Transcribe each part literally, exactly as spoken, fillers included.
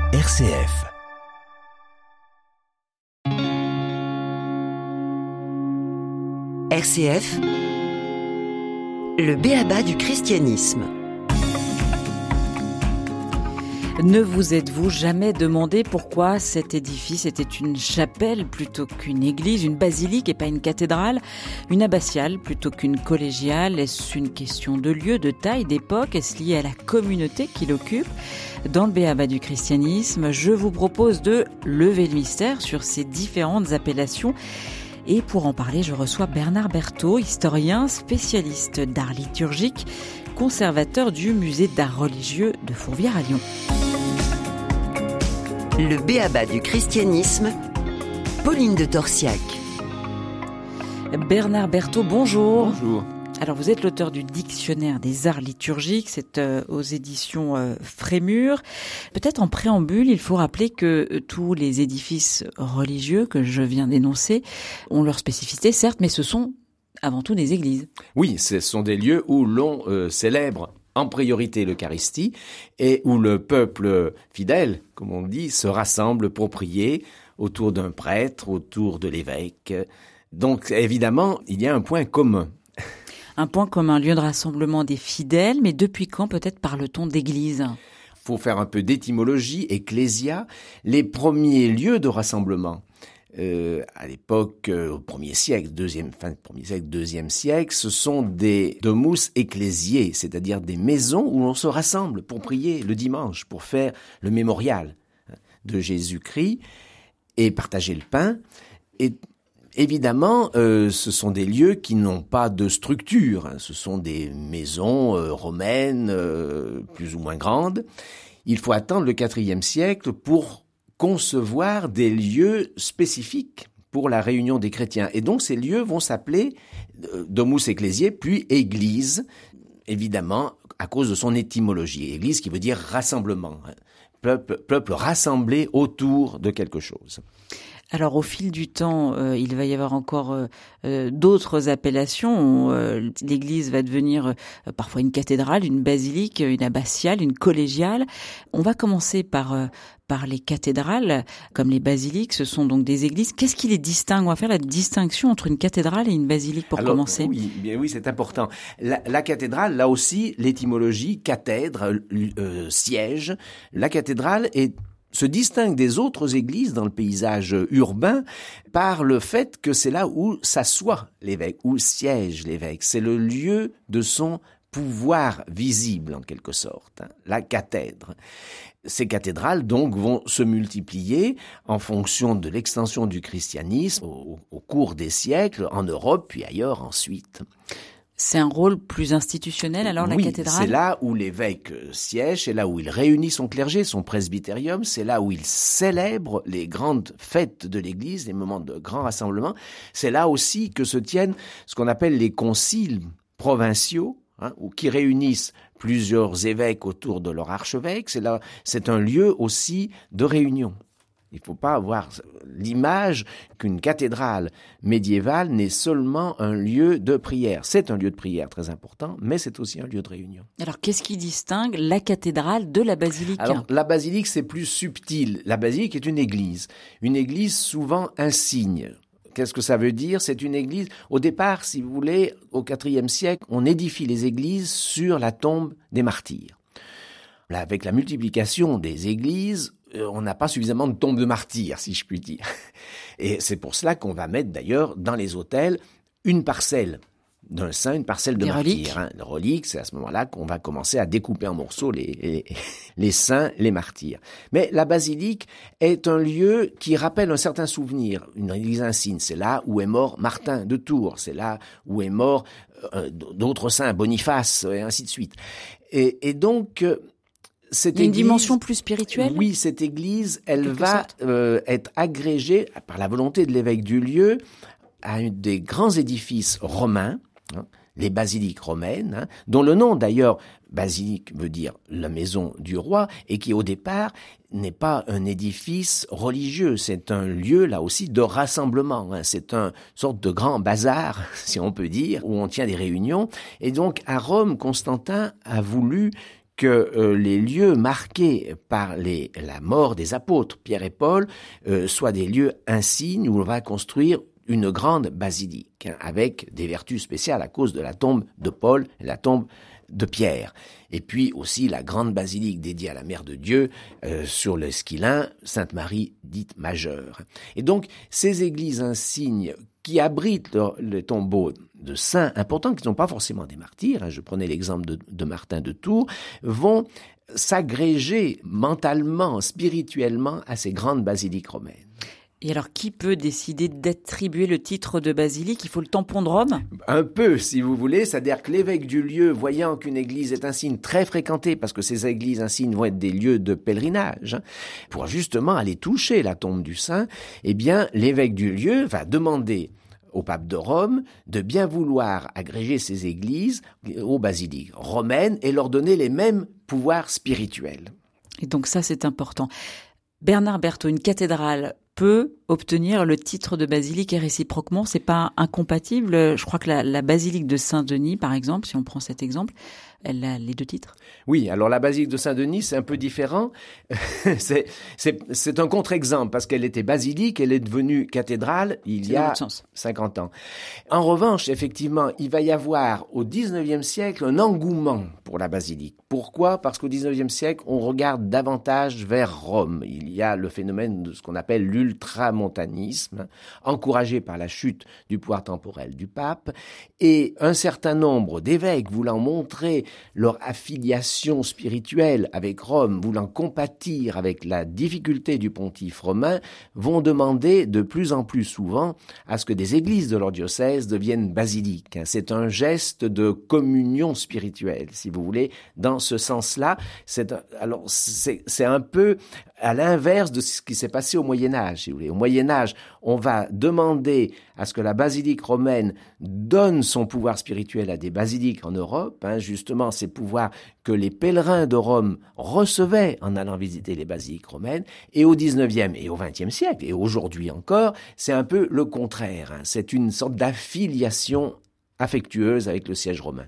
R C F. R C F, le b.a.-ba du christianisme. Ne vous êtes-vous jamais demandé pourquoi cet édifice était une chapelle plutôt qu'une église, une basilique et pas une cathédrale, une abbatiale plutôt qu'une collégiale? Est-ce une question de lieu, de taille, d'époque? Est-ce lié à la communauté qui l'occupe? Dans le b.a.-ba du christianisme, je vous propose de lever le mystère sur ces différentes appellations. Et pour en parler, je reçois Bernard Berthaud, historien, spécialiste d'art liturgique, conservateur du musée d'art religieux de Fourvière à Lyon. Le b.a.-ba du christianisme, Pauline de Torsiac. Bernard Berthaud, bonjour. Bonjour. Alors vous êtes l'auteur du dictionnaire des arts liturgiques, c'est euh, aux éditions euh, Frémur. Peut-être en préambule, il faut rappeler que euh, tous les édifices religieux que je viens d'énoncer ont leur spécificité, certes, mais ce sont avant tout des églises. Oui, ce sont des lieux où l'on euh, célèbre en priorité l'Eucharistie et où le peuple fidèle, comme on dit, se rassemble pour prier autour d'un prêtre, autour de l'évêque. Donc évidemment, il y a un point commun. Un point commun, lieu de rassemblement des fidèles, mais depuis quand peut-être parle-t-on d'église ? Faut faire un peu d'étymologie, ecclésia, les premiers lieux de rassemblement. Euh, à l'époque, euh, au premier siècle, deuxième, fin du premier siècle, deuxième siècle, ce sont des domus ecclésiae, c'est-à-dire des maisons où l'on se rassemble pour prier le dimanche, pour faire le mémorial de Jésus-Christ et partager le pain. Et évidemment, euh, ce sont des lieux qui n'ont pas de structure, hein. Ce sont des maisons euh, romaines, euh, plus ou moins grandes. Il faut attendre le quatrième siècle pour concevoir des lieux spécifiques pour la réunion des chrétiens. Et donc ces lieux vont s'appeler euh, domus ecclésiae, puis église, évidemment à cause de son étymologie. Église qui veut dire rassemblement, hein. Peuple, peuple rassemblé autour de quelque chose. Alors au fil du temps, euh, il va y avoir encore euh, euh, d'autres appellations. Euh, l'église va devenir euh, parfois une cathédrale, une basilique, une abbatiale, une collégiale. On va commencer par euh, par les cathédrales, comme les basiliques. Ce sont donc des églises. Qu'est-ce qui les distingue ? On va faire la distinction entre une cathédrale et une basilique pour Alors, commencer. Oui, bien oui, c'est important. La, la cathédrale, là aussi, l'étymologie cathèdre, euh, siège. La cathédrale est se distingue des autres églises dans le paysage urbain par le fait que c'est là où s'assoit l'évêque, où siège l'évêque. C'est le lieu de son pouvoir visible, en quelque sorte, hein, la cathèdre. Ces cathédrales, donc, vont se multiplier en fonction de l'extension du christianisme au, au cours des siècles, en Europe, puis ailleurs ensuite. C'est un rôle plus institutionnel, alors, la oui, cathédrale ? C'est là où l'évêque siège, c'est là où il réunit son clergé, son presbytérium, c'est là où il célèbre les grandes fêtes de l'Église, les moments de grand rassemblement. C'est là aussi que se tiennent ce qu'on appelle les conciles provinciaux, hein, ou qui réunissent plusieurs évêques autour de leur archevêque. C'est là, c'est un lieu aussi de réunion. Il ne faut pas avoir l'image qu'une cathédrale médiévale n'est seulement un lieu de prière. C'est un lieu de prière très important, mais c'est aussi un lieu de réunion. Alors, qu'est-ce qui distingue la cathédrale de la basilique ? Alors, la basilique, c'est plus subtil. La basilique est une église. Une église souvent insigne. Qu'est-ce que ça veut dire ? C'est une église. Au départ, si vous voulez, au quatrième siècle, on édifie les églises sur la tombe des martyrs. Là, avec la multiplication des églises, on n'a pas suffisamment de tombes de martyrs, si je puis dire. Et c'est pour cela qu'on va mettre d'ailleurs dans les autels une parcelle d'un saint, une parcelle de des martyrs. Reliques. Hein. Les reliques, c'est à ce moment-là qu'on va commencer à découper en morceaux les, les, les saints, les martyrs. Mais la basilique est un lieu qui rappelle un certain souvenir, une église insigne. C'est là où est mort Martin de Tours, c'est là où est mort euh, d'autres saints, Boniface, et ainsi de suite. Et, et donc... Cette Il y a une église, dimension plus spirituelle ? Oui, cette église, elle va sorte. euh, être agrégée par la volonté de l'évêque du lieu à un des grands édifices romains, hein, les basiliques romaines, hein, dont le nom d'ailleurs, basilique veut dire la maison du roi, et qui au départ n'est pas un édifice religieux, c'est un lieu là aussi de rassemblement, hein, c'est une sorte de grand bazar, si on peut dire, où on tient des réunions. Et donc à Rome, Constantin a voulu que euh, les lieux marqués par les, la mort des apôtres, Pierre et Paul, euh, soient des lieux insignes où on va construire une grande basilique, hein, avec des vertus spéciales à cause de la tombe de Paul et la tombe de Pierre. Et puis aussi la grande basilique dédiée à la Mère de Dieu euh, sur l'Esquilin, Sainte-Marie dite majeure. Et donc ces églises insignes qui abritent le, le tombeau de saints importants, qui ne sont pas forcément des martyrs, hein, je prenais l'exemple de, de Martin de Tours, vont s'agréger mentalement, spirituellement à ces grandes basiliques romaines. Et alors, qui peut décider d'attribuer le titre de basilique? Il faut le tampon de Rome? Un peu, si vous voulez. C'est-à-dire que l'évêque du lieu, voyant qu'une église est un signe très fréquenté, parce que ces églises insignes vont être des lieux de pèlerinage, hein, pour justement aller toucher la tombe du saint, eh bien, l'évêque du lieu va demander au pape de Rome de bien vouloir agréger ces églises aux basiliques romaines et leur donner les mêmes pouvoirs spirituels. Et donc ça, c'est important. Bernard Berthaud, une cathédrale peut obtenir le titre de basilique et réciproquement, c'est pas incompatible. Je crois que la, la basilique de Saint-Denis, par exemple, si on prend cet exemple, elle a les deux titres. Oui, alors la basilique de Saint-Denis, c'est un peu différent. c'est, c'est, c'est un contre-exemple, parce qu'elle était basilique, elle est devenue cathédrale il c'est y a cinquante ans. En revanche, effectivement, il va y avoir au dix-neuvième siècle un engouement pour la basilique. Pourquoi? Parce qu'au dix-neuvième siècle, on regarde davantage vers Rome. Il y a le phénomène de ce qu'on appelle l'ultramontanisme, encouragé par la chute du pouvoir temporel du pape, et un certain nombre d'évêques voulant montrer leur affiliation spirituelle avec Rome, voulant compatir avec la difficulté du pontife romain, vont demander de plus en plus souvent à ce que des églises de leur diocèse deviennent basiliques. C'est un geste de communion spirituelle, si vous voulez. Dans ce sens-là, c'est, alors, c'est, c'est un peu à l'inverse de ce qui s'est passé au Moyen-Âge, si vous voulez. Au Moyen-Âge, on va demander à ce que la basilique romaine donne son pouvoir spirituel à des basiliques en Europe, hein, justement ces pouvoirs que les pèlerins de Rome recevaient en allant visiter les basiliques romaines. Et au dix-neuvième et au vingtième siècle, et aujourd'hui encore, c'est un peu le contraire, hein. C'est une sorte d'affiliation affectueuse avec le siège romain.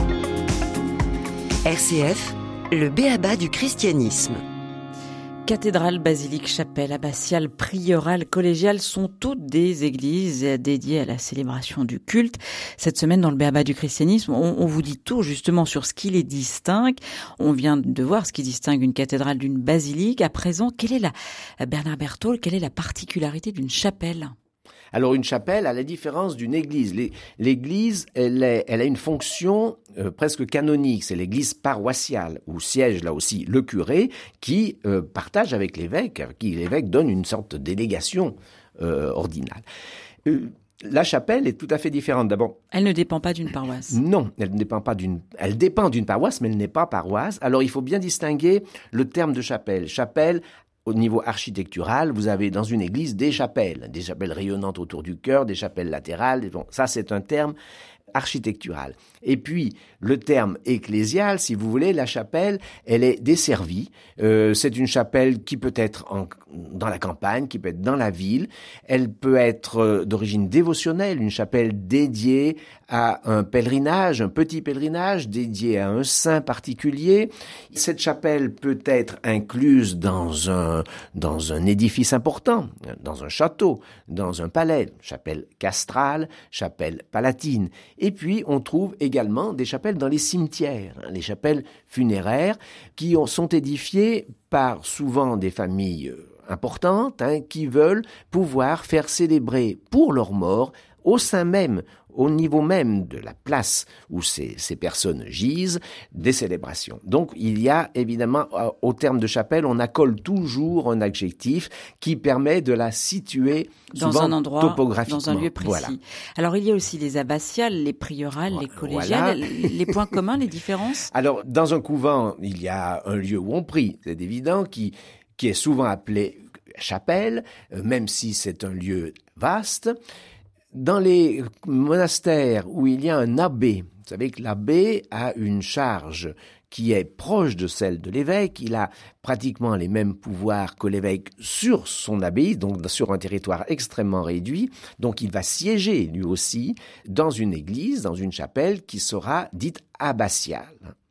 R C F, le b.a.-ba du christianisme. Cathédrale, basilique, chapelle, abbatiale, prieurale, collégiale sont toutes des églises dédiées à la célébration du culte. Cette semaine, dans le b.a.-ba du christianisme, on, on vous dit tout justement sur ce qui les distingue. On vient de voir ce qui distingue une cathédrale d'une basilique. À présent, quelle est la, Bernard Berthaud, quelle est la particularité d'une chapelle ? Alors une chapelle, à la différence d'une église, l'église, elle, est, elle a une fonction euh, presque canonique, c'est l'église paroissiale, où siège là aussi le curé, qui euh, partage avec l'évêque, à qui l'évêque donne une sorte de délégation euh, ordinale. Euh, La chapelle est tout à fait différente. D'abord, elle ne dépend pas d'une paroisse. Non, elle ne dépend pas d'une. Elle dépend d'une paroisse, mais elle n'est pas paroisse. Alors, il faut bien distinguer le terme de chapelle. Chapelle. Au niveau architectural, vous avez dans une église des chapelles, des chapelles rayonnantes autour du chœur, des chapelles latérales. Bon, ça, c'est un terme architectural. Et puis, le terme ecclésial, si vous voulez, la chapelle, elle est desservie. Euh, c'est une chapelle qui peut être en, dans la campagne, qui peut être dans la ville. Elle peut être euh, d'origine dévotionnelle, une chapelle dédiée à un pèlerinage, un petit pèlerinage dédié à un saint particulier. Cette chapelle peut être incluse dans un, dans un édifice important, dans un château, dans un palais, chapelle castrale, chapelle palatine. Et puis, on trouve également des chapelles dans les cimetières, hein, les chapelles funéraires qui ont, sont édifiées par souvent des familles importantes hein, qui veulent pouvoir faire célébrer pour leurs morts au sein même, au niveau même de la place où ces, ces personnes gisent, des célébrations. Donc, il y a évidemment, au terme de chapelle, on accole toujours un adjectif qui permet de la situer dans souvent un endroit, topographiquement. dans un lieu précis. Voilà. Alors, il y a aussi les abbatiales, les priorales, les collégiales. Voilà. Les points communs, les différences? Alors, dans un couvent, il y a un lieu où on prie, c'est évident, qui, qui est souvent appelé chapelle, même si c'est un lieu vaste. Dans les monastères où il y a un abbé, vous savez que l'abbé a une charge qui est proche de celle de l'évêque, il a pratiquement les mêmes pouvoirs que l'évêque sur son abbaye, donc sur un territoire extrêmement réduit, donc il va siéger lui aussi dans une église, dans une chapelle qui sera dite abbatiale.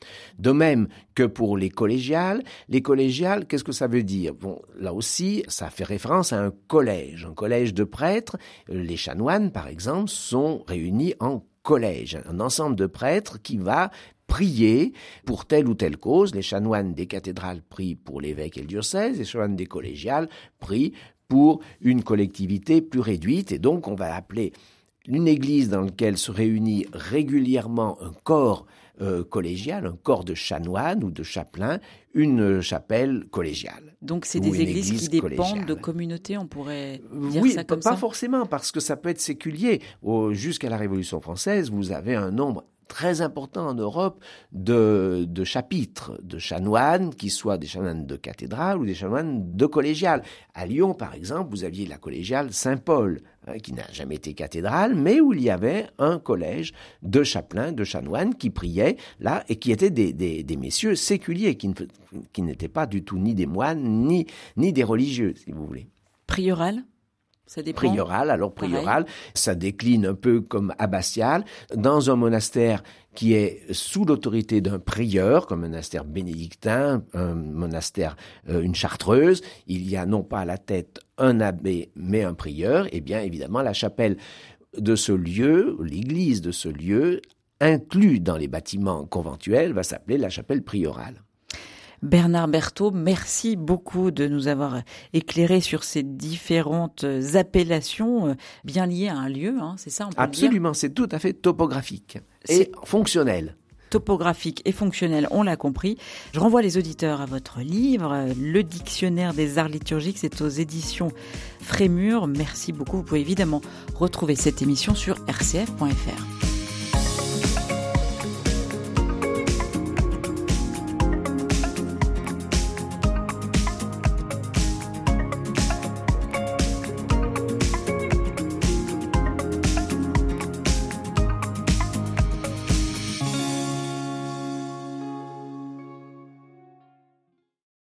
De même que pour les collégiales, les collégiales, qu'est-ce que ça veut dire? Bon, là aussi, ça fait référence à un collège, un collège de prêtres. Les chanoines, par exemple, sont réunis en collège, un ensemble de prêtres qui va prier pour telle ou telle cause. Les chanoines des cathédrales prient pour l'évêque et le diocèse, les chanoines des collégiales prient pour une collectivité plus réduite, et donc on va appeler une église dans laquelle se réunit régulièrement un corps euh, collégial, un corps de chanoines ou de chapelains, une chapelle collégiale. Donc c'est des églises qui dépendent collégiale. de communautés, on pourrait dire oui, ça comme pas ça? Oui, pas forcément, parce que ça peut être séculier. Au, jusqu'à la Révolution française, vous avez un nombre très important en Europe de, de chapitres, de chanoines, qui soient des chanoines de cathédrale ou des chanoines de collégiale. À Lyon, par exemple, vous aviez la collégiale Saint-Paul, hein, qui n'a jamais été cathédrale, mais où il y avait un collège de chapelains, de chanoines qui priaient là et qui étaient des, des, des messieurs séculiers, qui, ne, qui n'étaient pas du tout ni des moines, ni, ni des religieux, si vous voulez. Prieurale ? Ça dépend. Prieurale, alors prieurale, ça décline un peu comme abbatial. Dans un monastère qui est sous l'autorité d'un prieur, comme un monastère bénédictin, un monastère, euh, une chartreuse, il y a non pas à la tête un abbé, mais un prieur, et bien évidemment la chapelle de ce lieu, l'église de ce lieu, inclus dans les bâtiments conventuels, va s'appeler la chapelle priorale. Bernard Berthaud, merci beaucoup de nous avoir éclairé sur ces différentes appellations bien liées à un lieu, hein, c'est ça, on peut Absolument, le dire ? C'est tout à fait topographique et c'est fonctionnel. Topographique et fonctionnel, on l'a compris. Je renvoie les auditeurs à votre livre, Le Dictionnaire des arts liturgiques, c'est aux éditions Frémur. Merci beaucoup, vous pouvez évidemment retrouver cette émission sur r c f point f r.